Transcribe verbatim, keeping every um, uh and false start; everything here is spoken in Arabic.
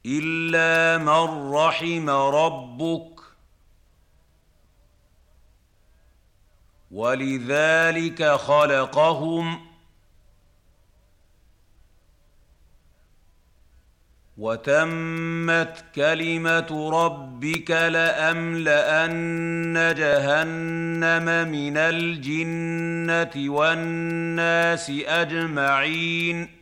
إلا من رحم ربك ولذلك خلقهم وتمت كلمة ربك لأملأن جهنم من الجنة والناس أجمعين